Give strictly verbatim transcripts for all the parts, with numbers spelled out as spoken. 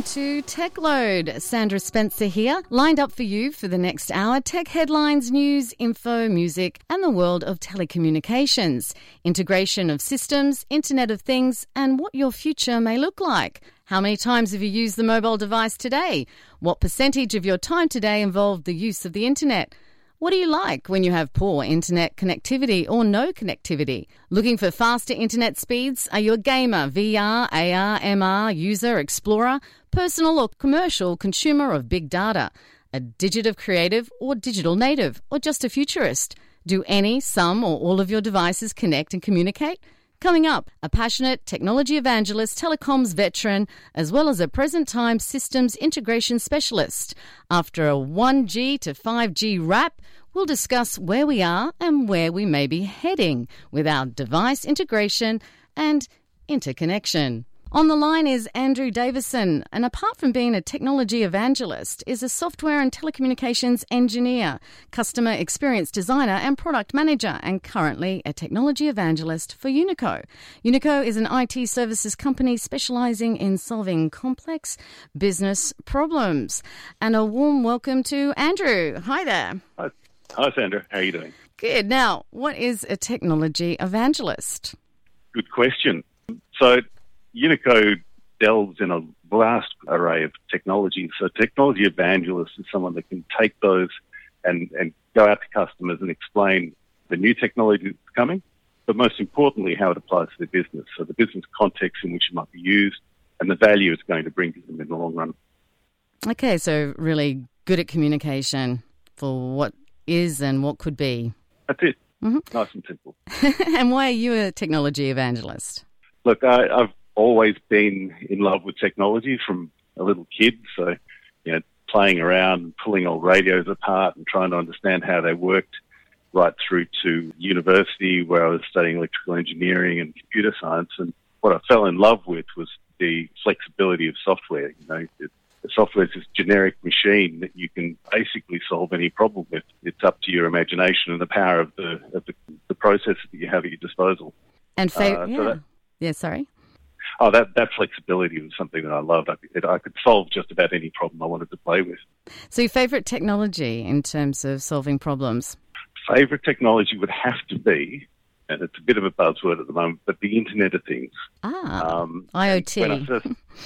to Tech Load. Sandra Spencer here, lined up for you for the next hour. Tech headlines, news, info, music, and the world of telecommunications. Integration of systems, Internet of Things, and what your future may look like. How many times have you used the mobile device today? What percentage of your time today involved the use of the internet? What do you like when you have poor internet connectivity or no connectivity? Looking for faster internet speeds? Are you a gamer, V R, A R, M R, user, explorer, personal or commercial consumer of big data? A digital creative or digital native, or just a futurist? Do any, some or all of your devices connect and communicate? Coming up, a passionate technology evangelist, telecoms veteran, as well as a present-time systems integration specialist. After a one G to five G wrap, we'll discuss where we are and where we may be heading with our device integration and interconnection. On the line is Andrew Davison, and apart from being a technology evangelist, is a software and telecommunications engineer, customer experience designer and product manager, and currently a technology evangelist for Unico. Unico is an I T services company specialising in solving complex business problems. And a warm welcome to Andrew. Hi there. Hi, Hi Sandra. How are you doing? Good. Now, what is a technology evangelist? Good question. So, Unico delves in a vast array of technologies. So technology evangelist is someone that can take those and, and go out to customers and explain the new technology that's coming, but most importantly, how it applies to their business. So the business context in which it might be used and the value it's going to bring to them in the long run. Okay, so really good at communication for what is and what could be. That's it. Mm-hmm. Nice and simple. And why are you a technology evangelist? Look, I, I've always been in love with technology from a little kid. So, you know, playing around, pulling old radios apart and trying to understand how they worked, right through to university where I was studying electrical engineering and computer science. And what I fell in love with was the flexibility of software. You know, it, the software is this generic machine that you can basically solve any problem with. It's up to your imagination and the power of the of the, the processor that you have at your disposal. And fa- uh, yeah. So that, yeah, sorry. Oh, that, that flexibility was something that I loved. I could, I could solve just about any problem I wanted to play with. So your favourite technology in terms of solving problems? Favourite technology would have to be, and it's a bit of a buzzword at the moment, but the Internet of Things. Ah, um, IoT. When I first,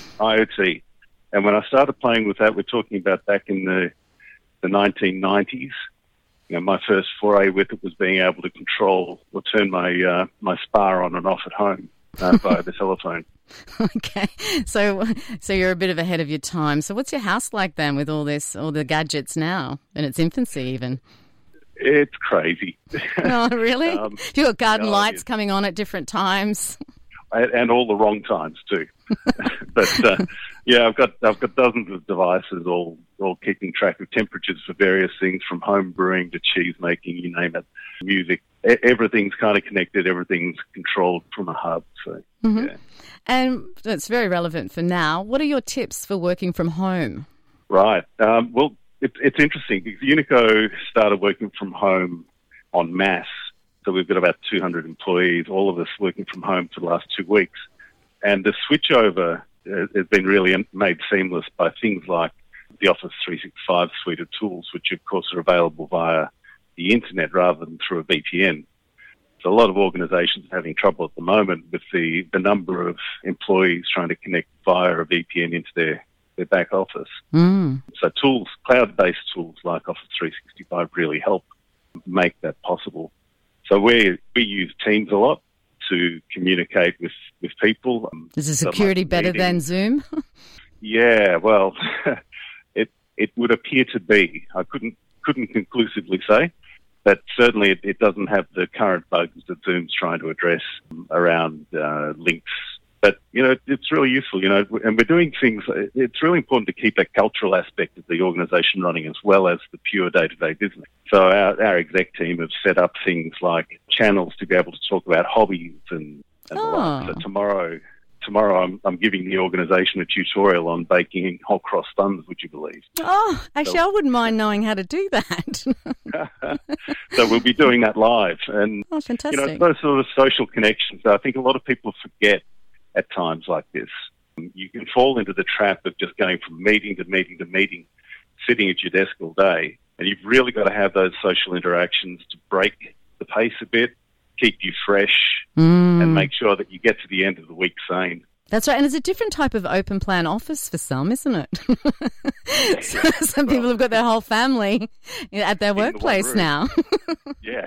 IoT. And when I started playing with that, we're talking about back in the, the nineteen nineties. You know, my first foray with it was being able to control or turn my, uh, my spa on and off at home. Uh, via the telephone. Okay, so so you're a bit of ahead of your time. So what's your house like then with all this, all the gadgets now in its infancy even? It's crazy. Oh, really? um, You've got garden no, lights coming on at different times. And all the wrong times too. But uh, yeah, I've got I've got dozens of devices all all keeping track of temperatures for various things, from home brewing to cheese making, you name it, music. Everything's kind of connected. Everything's controlled from a hub. So mm-hmm. yeah, and that's very relevant for now. What are your tips for working from home? Right. Um, well, it, it's interesting because Unico started working from home en masse. So we've got about two hundred employees, all of us working from home for the last two weeks. And the switchover has been really made seamless by things like the Office three sixty-five suite of tools, which of course are available via the internet rather than through a V P N. So a lot of organisations are having trouble at the moment with the, the number of employees trying to connect via a V P N into their, their back office. Mm. So tools, cloud-based tools like Office three sixty-five really help make that possible. So we we use Teams a lot to communicate with, with people. Is the security better than Zoom? Yeah, well, it it would appear to be. I couldn't couldn't conclusively say, but certainly it, it doesn't have the current bugs that Zoom's trying to address around uh, links. But, you know, it's really useful, you know, and we're doing things, it's really important to keep that cultural aspect of the organisation running as well as the pure day-to-day business. So our, our exec team have set up things like channels to be able to talk about hobbies and, and oh. the like. So tomorrow, tomorrow I'm, I'm giving the organisation a tutorial on baking hot cross buns, would you believe? Oh, actually, so, I wouldn't mind knowing how to do that. So we'll be doing that live. And, oh, fantastic. You know, those sort of social connections, I think a lot of people forget at times like this. You can fall into the trap of just going from meeting to meeting to meeting, sitting at your desk all day. And you've really got to have those social interactions to break the pace a bit, keep you fresh, mm. and make sure that you get to the end of the week sane. That's right. And it's a different type of open plan office for some, isn't it? so, some people have got their whole family at their workplace now. Yeah.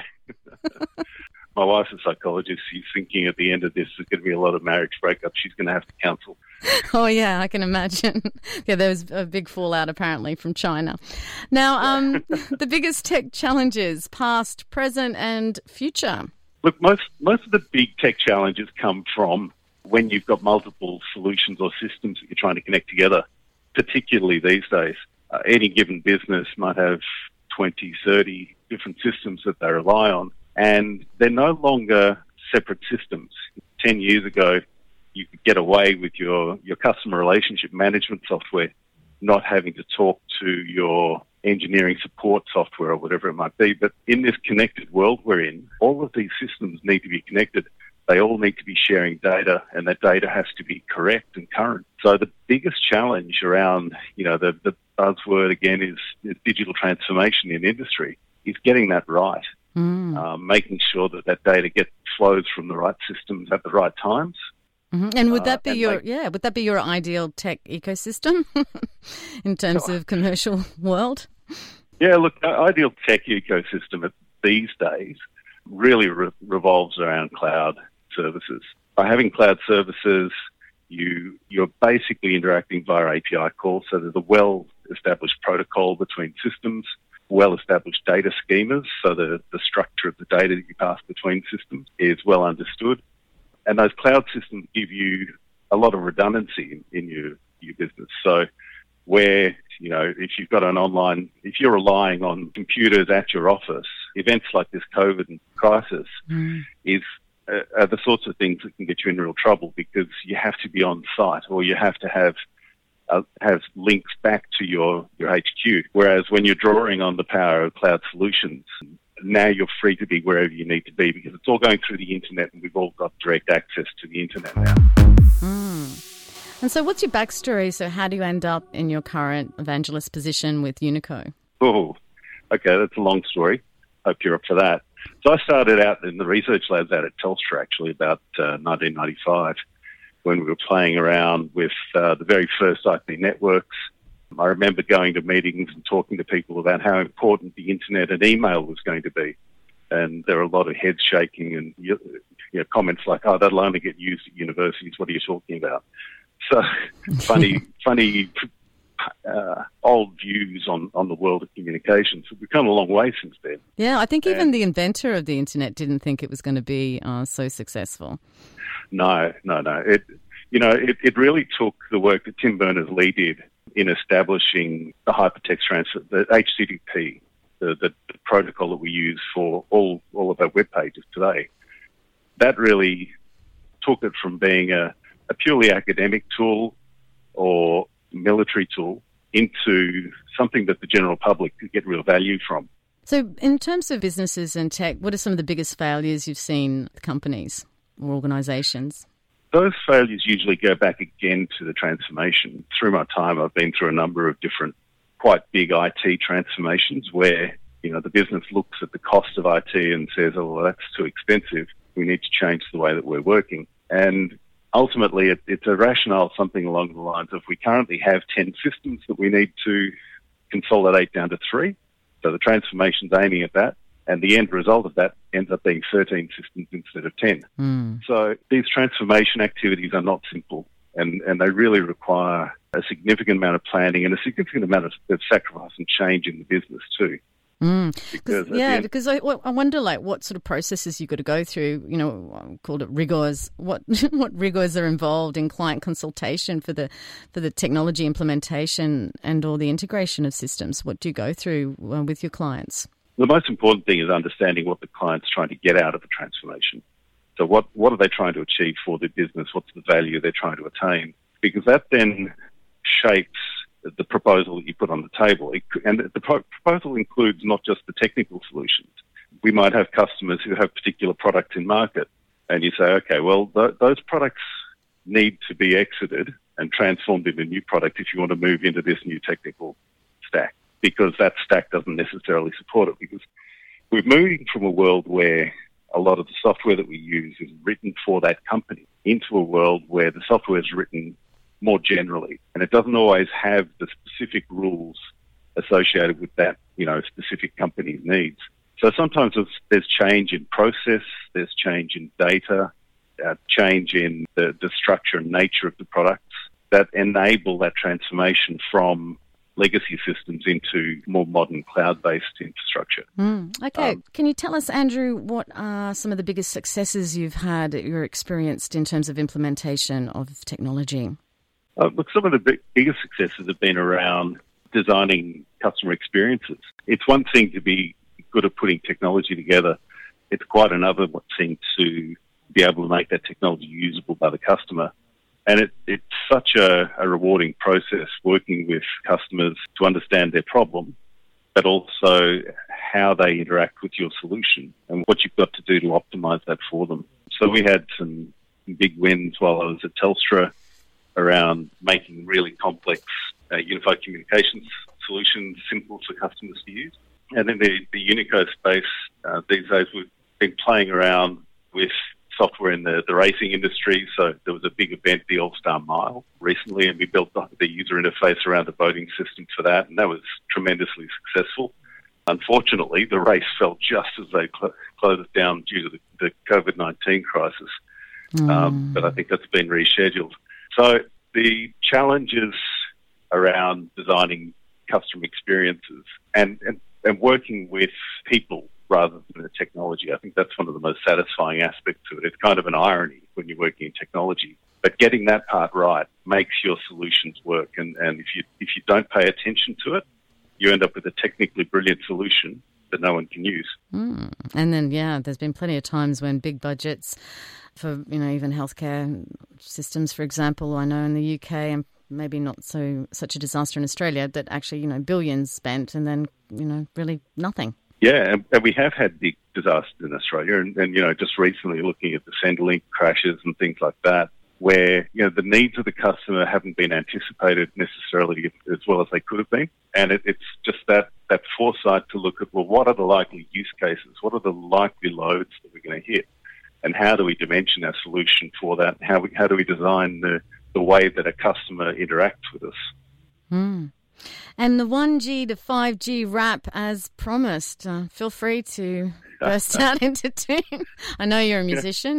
My wife's a psychologist. She's thinking at the end of this, there's going to be a lot of marriage breakups. She's going to have to counsel. Oh, yeah, I can imagine. Yeah, there was a big fallout apparently from China. Now, um, the biggest tech challenges, past, present and future. Look, most, most of the big tech challenges come from when you've got multiple solutions or systems that you're trying to connect together, particularly these days. Uh, any given business might have twenty, thirty different systems that they rely on, and they're no longer separate systems. Ten years ago, you could get away with your, your customer relationship management software not having to talk to your engineering support software or whatever it might be. But in this connected world we're in, all of these systems need to be connected. They all need to be sharing data, and that data has to be correct and current. So the biggest challenge around, you know, the, the buzzword again is, is digital transformation in industry, is getting that right. Mm. Um, making sure that that data gets flows from the right systems at the right times. Mm-hmm. And would that be uh, your make, yeah? Would that be your ideal tech ecosystem in terms sure. of commercial world? Yeah, look, ideal tech ecosystem at these days really re- revolves around cloud services. By having cloud services, you you're basically interacting via A P I calls. So there's a well-established protocol between systems, well-established data schemas, so the, the structure of the data that you pass between systems is well understood. And those cloud systems give you a lot of redundancy in, in your, your business. So where, you know, if you've got an online, if you're relying on computers at your office, events like this COVID crisis mm. is uh, are the sorts of things that can get you in real trouble, because you have to be on site, or you have to have Uh, have links back to your, your H Q. Whereas when you're drawing on the power of cloud solutions, now you're free to be wherever you need to be, because it's all going through the internet, and we've all got direct access to the internet now. Mm. And so what's your backstory? So how do you end up in your current evangelist position with Unico? Oh, okay, that's a long story. Hope you're up for that. So I started out in the research labs out at Telstra, actually, about uh, nineteen ninety-five. When we were playing around with uh, the very first I P networks. I remember going to meetings and talking to people about how important the internet and email was going to be. And there were a lot of heads shaking and you know, comments like, oh, that'll only get used at universities. What are you talking about? So funny, funny uh, old views on, on the world of communications. We've come a long way since then. Yeah, I think even and, the inventor of the internet didn't think it was going to be uh, so successful. No, no, no. It, you know, it, it really took the work that Tim Berners-Lee did in establishing the hypertext transfer, the H T T P, the, the, the protocol that we use for all, all of our web pages today. That really took it from being a, a purely academic tool or military tool into something that the general public could get real value from. So in terms of businesses and tech, what are some of the biggest failures you've seen with companies or organisations? Those failures usually go back again to the transformation. Through my time, I've been through a number of different, quite big I T transformations where, you know, the business looks at the cost of I T and says, oh, well, that's too expensive. We need to change the way that we're working. And ultimately, it, it's a rationale, something along the lines of, we currently have ten systems that we need to consolidate down to three. So the transformation's aiming at that. And the end result of that ends up being thirteen systems instead of ten. Mm. So these transformation activities are not simple, and, and they really require a significant amount of planning and a significant amount of, of sacrifice and change in the business too. Mm. Because yeah, end, because I, I wonder, like, what sort of processes you've got to go through. You know, I called it rigors. What what rigors are involved in client consultation for the for the technology implementation and all the integration of systems? What do you go through uh, with your clients? The most important thing is understanding what the client's trying to get out of the transformation. So what, what are they trying to achieve for their business? What's the value they're trying to attain? Because that then shapes the proposal that you put on the table. It, and the pro- proposal includes not just the technical solutions. We might have customers who have particular products in market, and you say, okay, well, th- those products need to be exited and transformed into a new product if you want to move into this new technical stack, because that stack doesn't necessarily support it. Because we're moving from a world where a lot of the software that we use is written for that company into a world where the software is written more generally, and it doesn't always have the specific rules associated with that, you know, specific company's needs. So sometimes there's, there's change in process, there's change in data, uh, change in the, the structure and nature of the products that enable that transformation from legacy systems into more modern cloud-based infrastructure. Mm, okay. Um, Can you tell us, Andrew, what are some of the biggest successes you've had, you're experienced in terms of implementation of technology? Uh, look, some of the big, biggest successes have been around designing customer experiences. It's one thing to be good at putting technology together. It's quite another thing to be able to make that technology usable by the customer. And it, it's such a, a rewarding process working with customers to understand their problem, but also how they interact with your solution and what you've got to do to optimize that for them. So we had some big wins while I was at Telstra around making really complex uh, unified communications solutions simple for customers to use. And in the, the Unico space, uh, these days we've been playing around with software in the, the racing industry. So there was a big event, the All-Star Mile, recently, and we built the, the user interface around the voting system for that, and that was tremendously successful. Unfortunately, the race fell just as they cl- closed it down due to the, the COVID nineteen crisis, mm. um, but I think that's been rescheduled. So the challenges around designing customer experiences and, and, and working with people rather than the technology, I think that's one of the most satisfying aspects of it. It's kind of an irony when you're working in technology, but getting that part right makes your solutions work. And, and if you if you don't pay attention to it, you end up with a technically brilliant solution that no one can use. Mm. And then, yeah, there's been plenty of times when big budgets for, you know, even healthcare systems, for example, I know in the U K and maybe not so such a disaster in Australia, that actually, you know, billions spent and then, you know, really nothing. Yeah, and, and we have had big disasters in Australia, and, and, you know, just recently looking at the Centrelink crashes and things like that, where, you know, the needs of the customer haven't been anticipated necessarily as well as they could have been. And it, it's just that, that foresight to look at, well, what are the likely use cases? What are the likely loads that we're going to hit? And how do we dimension our solution for that? How we, how do we design the, the way that a customer interacts with us? Mm. And the one G to five G wrap as promised. Uh, feel free to burst out into tune. I know you're a musician.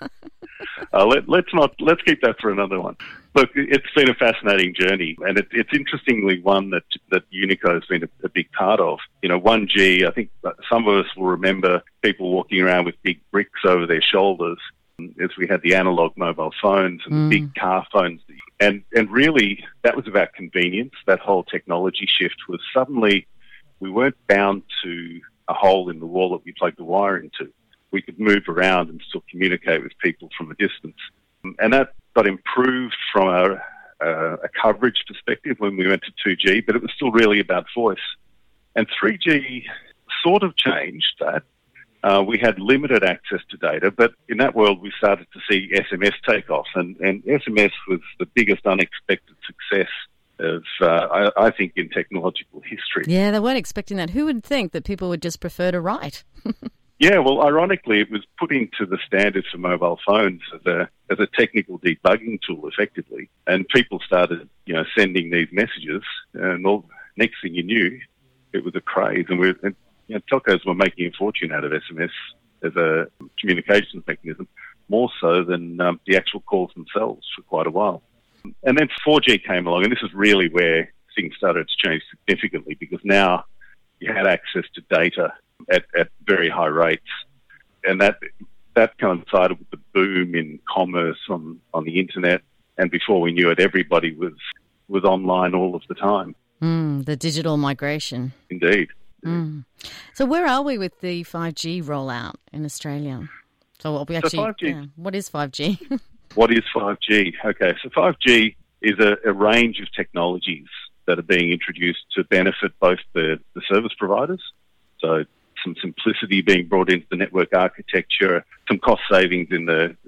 uh, let, let's not let's keep that for another one. Look, it's been a fascinating journey, and it, it's interestingly one that that Unico has been a, a big part of. You know, one G. I think some of us will remember people walking around with big bricks over their shoulders as we had the analog mobile phones and mm. the big car phones. And and really, that was about convenience. That whole technology shift was suddenly we weren't bound to a hole in the wall that we plugged the wire into. We could move around and still communicate with people from a distance. And that got improved from a, a, a coverage perspective when we went to two G, but it was still really about voice. And three G sort of changed that. Uh, we had limited access to data, but in that world we started to see S M S take off, and, and S M S was the biggest unexpected success of, uh, I, I think, in technological history. Yeah, they weren't expecting that. Who would think that people would just prefer to write? Yeah, well, ironically, it was put into the standards for mobile phones as a as a technical debugging tool, effectively, and people started, you know, sending these messages, and all, next thing you knew, it was a craze, and we were. You know, telcos were making a fortune out of S M S as a communications mechanism, more so than um, the actual calls themselves for quite a while. And then four G came along, and this is really where things started to change significantly, because now you had access to data at, at very high rates, and that that coincided with the boom in commerce on, on the internet, and before we knew it, everybody was, was online all of the time. Mm, the digital migration. Indeed. Mm. So where are we with the five G rollout in Australia? So what we actually, so five G, yeah, what is five G? What is five G? Okay, so five G is a, a range of technologies that are being introduced to benefit both the, the service providers, so some simplicity being brought into the network architecture, some cost savings in the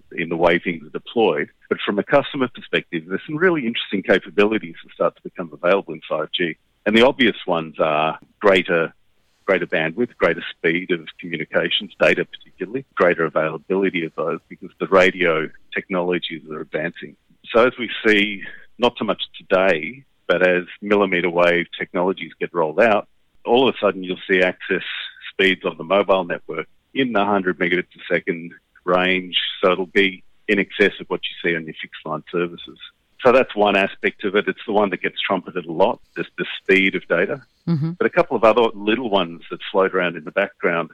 in the way things are deployed. But from a customer perspective, there's some really interesting capabilities that start to become available in five G. And the obvious ones are greater greater bandwidth, greater speed of communications, data particularly, greater availability of those because the radio technologies are advancing. So as we see, not so much today, but as millimetre wave technologies get rolled out, all of a sudden you'll see access speeds on the mobile network in the one hundred megabits a second range. So it'll be in excess of what you see on your fixed line services. So that's one aspect of it. It's the one that gets trumpeted a lot, just the speed of data. Mm-hmm. But a couple of other little ones that float around in the background.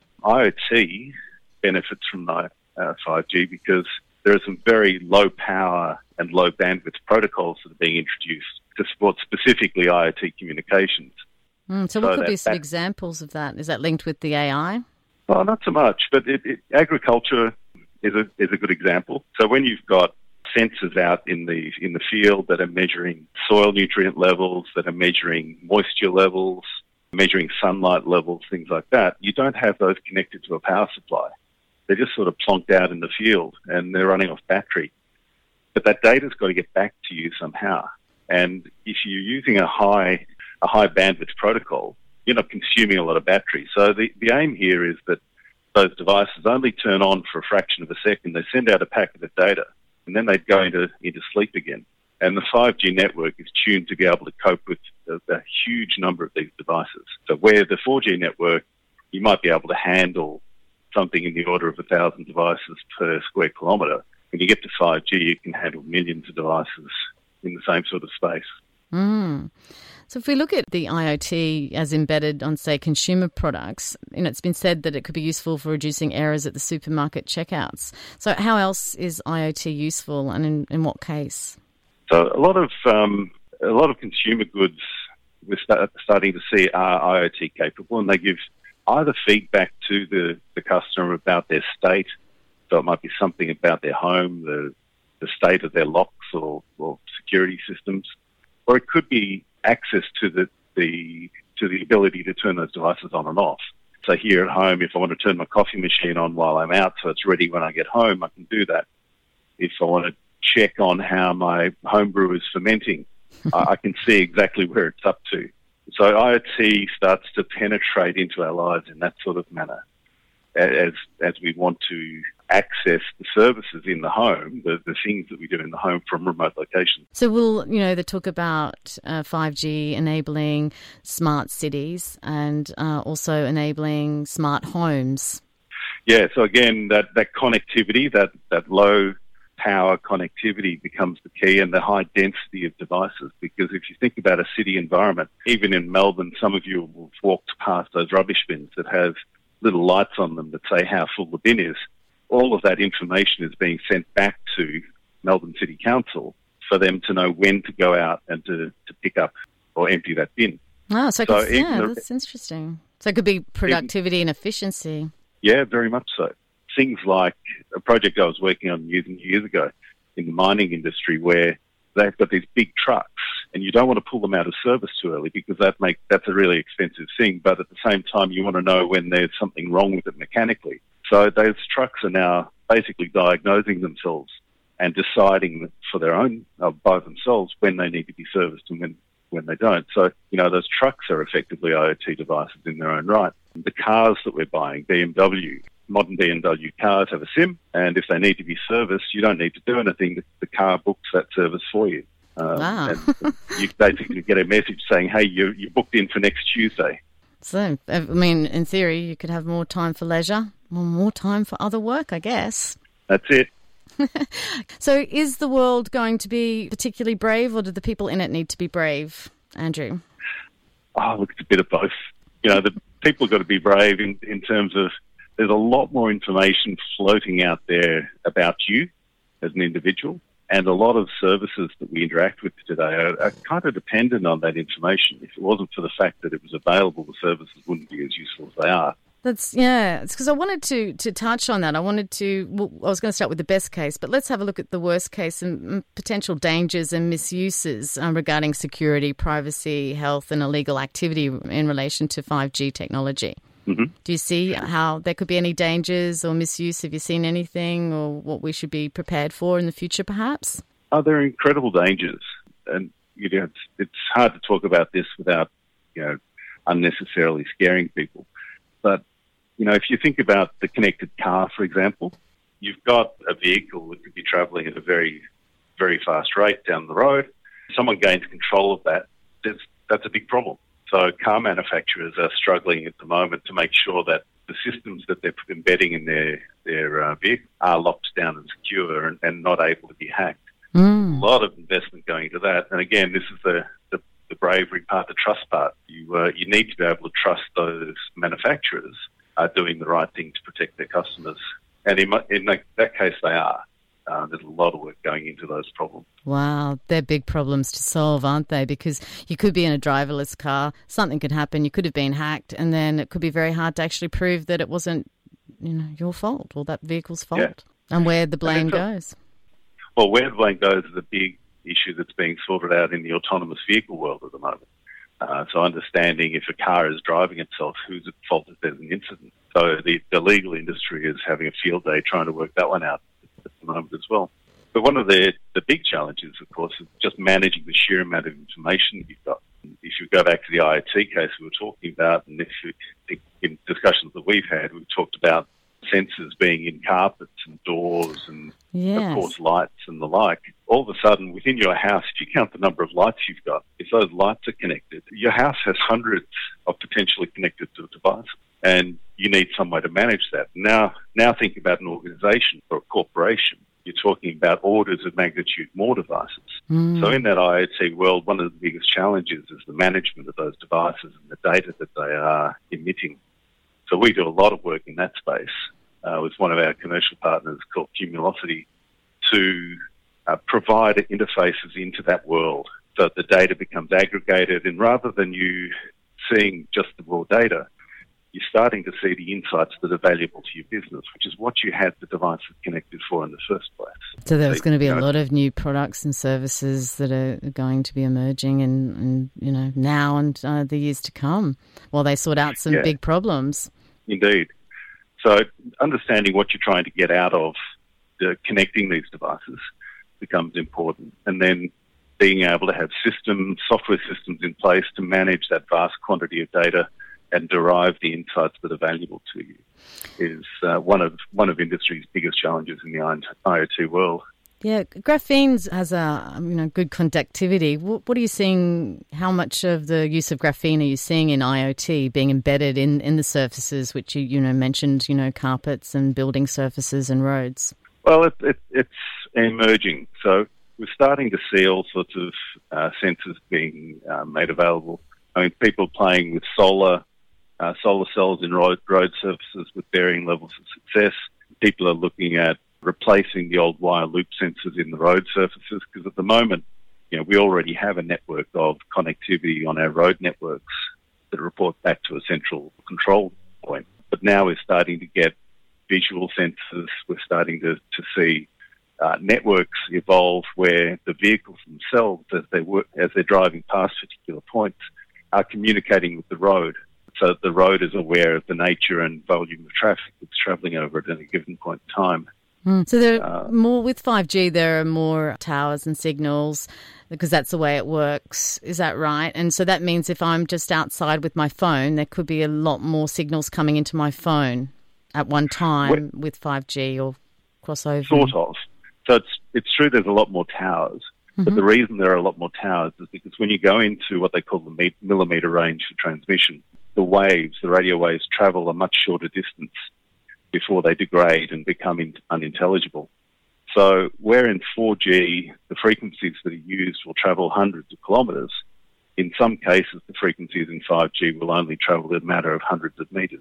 IoT benefits from uh, five G because there are some very low power and low bandwidth protocols that are being introduced to support specifically IoT communications. Mm, so, so what could that, be some that, examples of that? Is that linked with the A I? Well, not so much, but it, it, agriculture is a is a good example. So when you've got sensors out in the in the field that are measuring soil nutrient levels, that are measuring moisture levels, measuring sunlight levels, things like that, you don't have those connected to a power supply. They're just sort of plonked out in the field and they're running off battery. But that data's got to get back to you somehow. And if you're using a high a high bandwidth protocol, you're not consuming a lot of battery. So the, the aim here is that those devices only turn on for a fraction of a second. They send out a packet of data, and then they'd go into, into sleep again. And the five G network is tuned to be able to cope with a, a huge number of these devices. So where the four G network, you might be able to handle something in the order of one thousand devices per square kilometre. When you get to five G, you can handle millions of devices in the same sort of space. Mm. So if we look at the IoT as embedded on, say, consumer products, you know, it's been said that it could be useful for reducing errors at the supermarket checkouts. So how else is IoT useful, and in, in what case? So a lot of um, a lot of consumer goods we're start, starting to see are IoT capable, and they give either feedback to the, the customer about their state. So it might be something about their home, the the state of their locks or, or security systems, or it could be access to the, the to the ability to turn those devices on and off. So here at home, if I want to turn my coffee machine on while I'm out so it's ready when I get home, I can do that. If I want to check on how my home brew is fermenting, I, I can see exactly where it's up to. So IoT starts to penetrate into our lives in that sort of manner as as we want to access the services in the home, the, the things that we do in the home from remote locations. So we'll, you know, they talk about uh, five G enabling smart cities and uh, also enabling smart homes. Yeah, so again, that, that connectivity, that, that low power connectivity becomes the key, and the high density of devices, because if you think about a city environment, even in Melbourne, some of you will have walked past those rubbish bins that have little lights on them that say how full the bin is. All of that information is being sent back to Melbourne City Council for them to know when to go out and to, to pick up or empty that bin. Oh, so, so yeah, the, that's interesting. So it could be productivity even, and efficiency. Yeah, very much so. Things like a project I was working on years and years ago in the mining industry where they've got these big trucks and you don't want to pull them out of service too early because that make, that's a really expensive thing. But at the same time, you want to know when there's something wrong with it mechanically. So those trucks are now basically diagnosing themselves and deciding for their own, uh, by themselves, when they need to be serviced and when, when they don't. So, you know, those trucks are effectively IoT devices in their own right. The cars that we're buying, B M W, modern B M W cars have a SIM, and if they need to be serviced, you don't need to do anything. The, the car books that service for you. Um, wow. And you basically get a message saying, hey, you, you're booked in for next Tuesday. So, I mean, in theory, you could have more time for leisure, more time for other work, I guess. That's it. So is the world going to be particularly brave, or do the people in it need to be brave, Andrew? Oh, look, it's a bit of both. You know, the people have got to be brave in, in terms of there's a lot more information floating out there about you as an individual, and a lot of services that we interact with today are, are kind of dependent on that information. If it wasn't for the fact that it was available, the services wouldn't be as useful as they are. That's, yeah, it's because I wanted to, to touch on that. I wanted to, well, I was going to start with the best case, but let's have a look at the worst case and, and potential dangers and misuses um, regarding security, privacy, health and illegal activity in relation to five G technology. Mm-hmm. Do you see how there could be any dangers or misuse? Have you seen anything, or what we should be prepared for in the future, perhaps? Oh, there are incredible dangers. And you know, it's, it's hard to talk about this without, you know, unnecessarily scaring people. But, you know, if you think about the connected car, for example, you've got a vehicle that could be travelling at a very, very fast rate down the road. Someone gains control of that, that's, that's a big problem. So car manufacturers are struggling at the moment to make sure that the systems that they're embedding in their, their uh, vehicle are locked down and secure and, and not able to be hacked. Mm. A lot of investment going into that. And again, this is the, the, the bravery part, the trust part. You, uh, you need to be able to trust those manufacturers are doing the right thing to protect their customers. And in, in that, that case, they are. Uh, there's a lot of work going into those problems. Wow, they're big problems to solve, aren't they? Because you could be in a driverless car, something could happen, you could have been hacked, and then it could be very hard to actually prove that it wasn't, you know, your fault or that vehicle's fault, yeah. and where the blame a, goes. Well, where the blame goes is a big issue that's being sorted out in the autonomous vehicle world at the moment. Uh, so understanding if a car is driving itself, who's at fault if there's an incident. So the, the legal industry is having a field day trying to work that one out at the moment as well. But one of the, the big challenges, of course, is just managing the sheer amount of information that you've got. If you go back to the I O T case we were talking about, and if you think in discussions that we've had, we've talked about sensors being in carpets and doors and, yes. of course, lights and the like. All of a sudden, within your house, if you count the number of lights you've got, if those lights are connected, your house has hundreds of potentially connected devices, and you need some way to manage that. Now, now think about an organisation or a corporation. You're talking about orders of magnitude more devices. Mm. So in that I O T world, one of the biggest challenges is the management of those devices and the data that they are emitting. So we do a lot of work in that space uh, with one of our commercial partners called Cumulosity to uh, provide interfaces into that world so that the data becomes aggregated, and rather than you seeing just the raw data, you're starting to see the insights that are valuable to your business, which is what you had the devices connected for in the first place. So there's so, going to be you a know, lot of new products and services that are going to be emerging and, and you know, now and uh, the years to come while they sort out some yeah, big problems. Indeed. So understanding what you're trying to get out of the, connecting these devices becomes important. And then being able to have systems, software systems in place to manage that vast quantity of data and derive the insights that are valuable to you is uh, one of one of industry's biggest challenges in the I O T world. Yeah, graphene has a you know good conductivity. What, what are you seeing? How much of the use of graphene are you seeing in I O T being embedded in, in the surfaces, which you you know mentioned, you know carpets and building surfaces and roads? Well, it, it, it's emerging. So we're starting to see all sorts of uh, sensors being uh, made available. I mean, people playing with solar. Uh, solar cells in road, road surfaces with varying levels of success. People are looking at replacing the old wire loop sensors in the road surfaces because at the moment, you know, we already have a network of connectivity on our road networks that report back to a central control point. But now we're starting to get visual sensors. We're starting to, to see uh, networks evolve where the vehicles themselves, as they work, as they're driving past particular points, are communicating with the road. So the road is aware of the nature and volume of traffic that's travelling over it at a given point in time. Mm. So there are uh, more with five G. There are more towers and signals because that's the way it works. Is that right? And so that means if I'm just outside with my phone, there could be a lot more signals coming into my phone at one time well, with five G or crossover. Sort of. So it's it's true. There's a lot more towers. Mm-hmm. But the reason there are a lot more towers is because when you go into what they call the millimetre range for transmission, the waves, the radio waves, travel a much shorter distance before they degrade and become in, unintelligible. So where in four G, the frequencies that are used will travel hundreds of kilometres, in some cases the frequencies in five G will only travel a matter of hundreds of metres.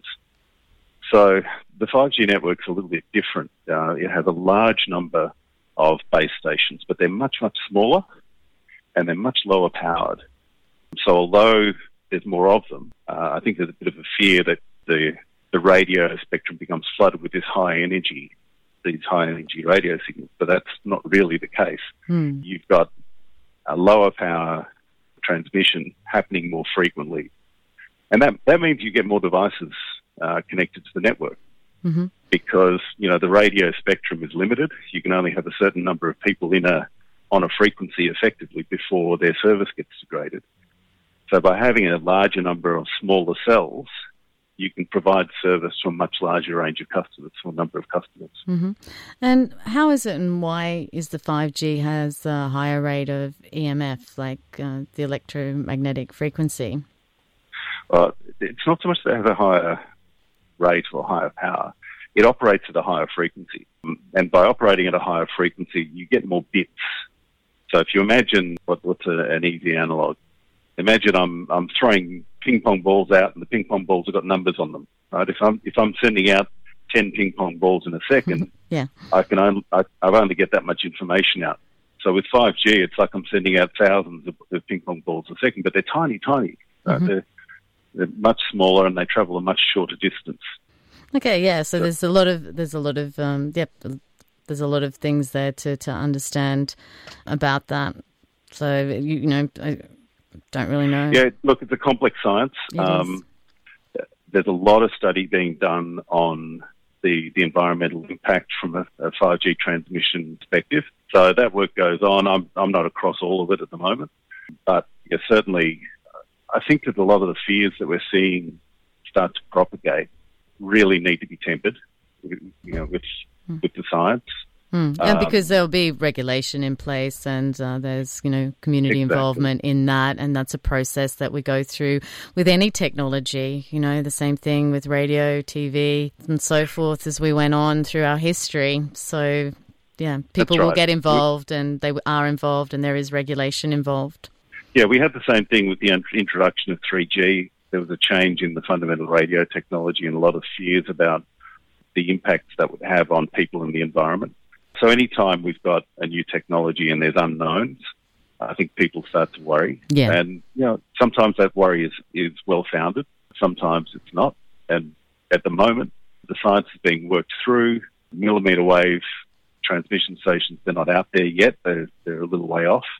So the five G network's a little bit different. Uh, it has a large number of base stations, but they're much, much smaller and they're much lower powered. So although there's more of them, uh, I think there's a bit of a fear that the the radio spectrum becomes flooded with this high energy, these high energy radio signals, but that's not really the case. Hmm. You've got a lower power transmission happening more frequently. And that, that means you get more devices uh, connected to the network. Mm-hmm. Because, you know, the radio spectrum is limited. You can only have a certain number of people in a on a frequency effectively before their service gets degraded. So by having a larger number of smaller cells, you can provide service to a much larger range of customers, or number of customers. Mm-hmm. And how is it and why is the five G has a higher rate of E M F, like uh, the electromagnetic frequency? Well, it's not so much that it has a higher rate or higher power. It operates at a higher frequency. And by operating at a higher frequency, you get more bits. So if you imagine what, what's a, an easy analogue, imagine I'm I'm throwing ping pong balls out, and the ping pong balls have got numbers on them. Right? If I'm if I'm sending out ten ping pong balls in a second, yeah, I can only I, I only get that much information out. So with five G, it's like I'm sending out thousands of, of ping pong balls a second, but they're tiny, tiny. Right? Mm-hmm. They're, they're much smaller, and they travel a much shorter distance. Okay, yeah. So there's a lot of there's a lot of um, yep. There's a lot of things there to, to understand about that. So you, you know, I don't really know. Yeah, look, it's a complex science. It um, is. There's a lot of study being done on the the environmental impact from a, a five G transmission perspective. So that work goes on. I'm I'm not across all of it at the moment, but yeah, certainly, I think that a lot of the fears that we're seeing start to propagate really need to be tempered, you know, with mm. with the science. Mm. And because there'll be regulation in place, and uh, there's, you know, community exactly. involvement in that, and that's a process that we go through with any technology. You know, the same thing with radio, T V, and so forth as we went on through our history. So, yeah, people right. will get involved, and they are involved, and there is regulation involved. Yeah, we had the same thing with the introduction of three G. There was a change in the fundamental radio technology and a lot of fears about the impacts that would have on people and the environment. So anytime we've got a new technology and there's unknowns, I think people start to worry. Yeah. And, you know, sometimes that worry is, is well-founded. Sometimes it's not. And at the moment, the science is being worked through. Millimetre wave transmission stations, they're not out there yet. They're, they're a little way off.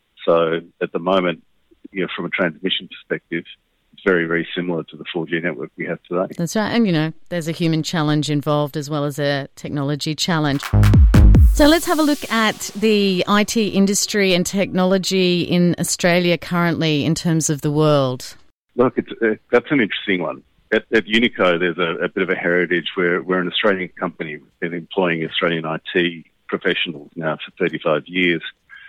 So at the moment, you know, from a transmission perspective, it's very, very similar to the four G network we have today. That's right. And, you know, there's a human challenge involved as well as a technology challenge. So let's have a look at the I T industry and technology in Australia currently in terms of the world. Look, it's, uh, that's an interesting one. At, at Unico, there's a, a bit of a heritage where we're an Australian company. We've been employing Australian I T professionals now for thirty-five years.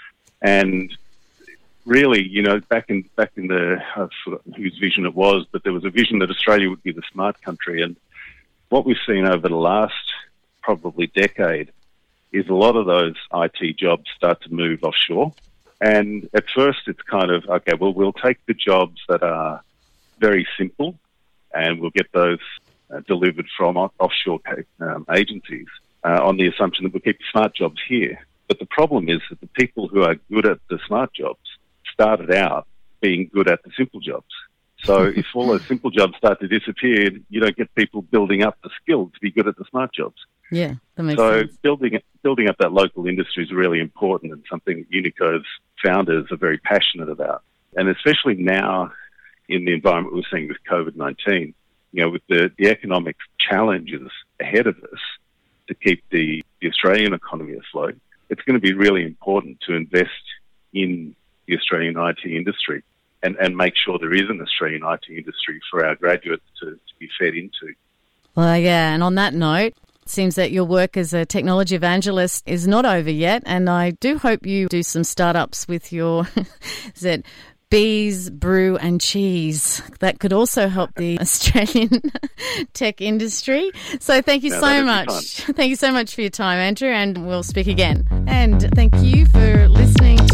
And really, you know, back in back in the, I forgot whose vision it was, but there was a vision that Australia would be the smart country. And what we've seen over the last probably decade is a lot of those I T jobs start to move offshore. And at first it's kind of, okay, well, we'll take the jobs that are very simple and we'll get those uh, delivered from offshore um, agencies uh, on the assumption that we'll keep the smart jobs here. But the problem is that the people who are good at the smart jobs started out being good at the simple jobs. So if all those simple jobs start to disappear, you don't get people building up the skill to be good at the smart jobs. Yeah, that makes so sense. So building, building up that local industry is really important and something Unico's founders are very passionate about. And especially now in the environment we're seeing with COVID nineteen, you know, with the, the economic challenges ahead of us to keep the, the Australian economy afloat, it's going to be really important to invest in the Australian I T industry and, and make sure there is an Australian I T industry for our graduates to, to be fed into. Well, yeah, and on that note, it seems that your work as a technology evangelist is not over yet, and I do hope you do some startups with your, is it Bees, Brew and Cheese? That could also help the Australian tech industry. So thank you now, so much. Thank you so much for your time, Andrew, and we'll speak again. And thank you for listening